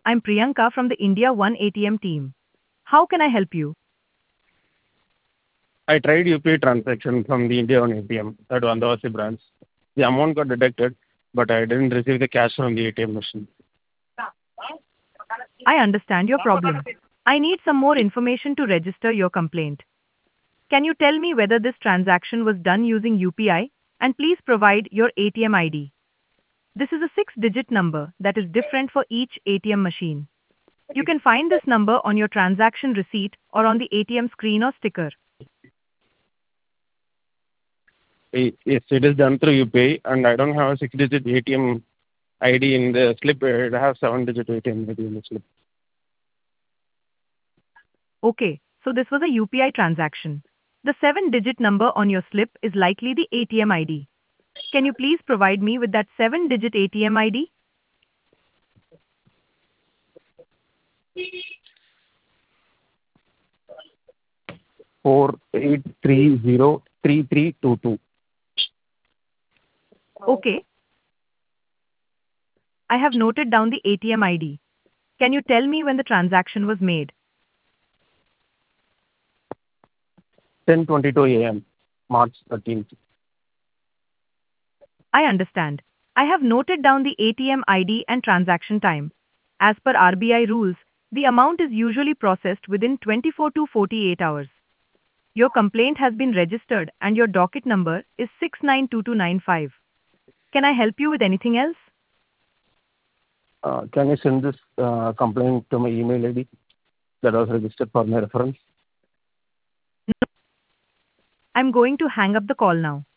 I'm Priyanka from the India One ATM team. How can I help you? I tried UPI transaction from the India One ATM at Vandavasi branch. The amount got deducted, but I didn't receive the cash from the ATM machine. I understand your problem. I need some more information to register your complaint. Can you tell me whether this transaction was done using UPI? And please provide your ATM ID. This is a six-digit number that is different for each ATM machine. You can find this number on your transaction receipt or on the ATM screen or sticker. Yes, it is done through UPI, and I don't have a six-digit ATM ID in the slip. I have seven-digit ATM ID in the slip. Okay, so this was a UPI transaction. The seven-digit number on your slip is likely the ATM ID. Can you please provide me with that seven-digit ATM ID? 48303322. Okay, I have noted down the ATM ID. Can you tell me when the transaction was made? 10:22 a.m. March 13th. I understand. I have noted down the ATM ID and transaction time. As per RBI rules, the amount is usually processed within 24 to 48 hours. Your complaint has been registered and your docket number is 692295. Can I help you with anything else? Can you send this complaint to my email ID that was registered for my reference? I'm going to hang up the call now.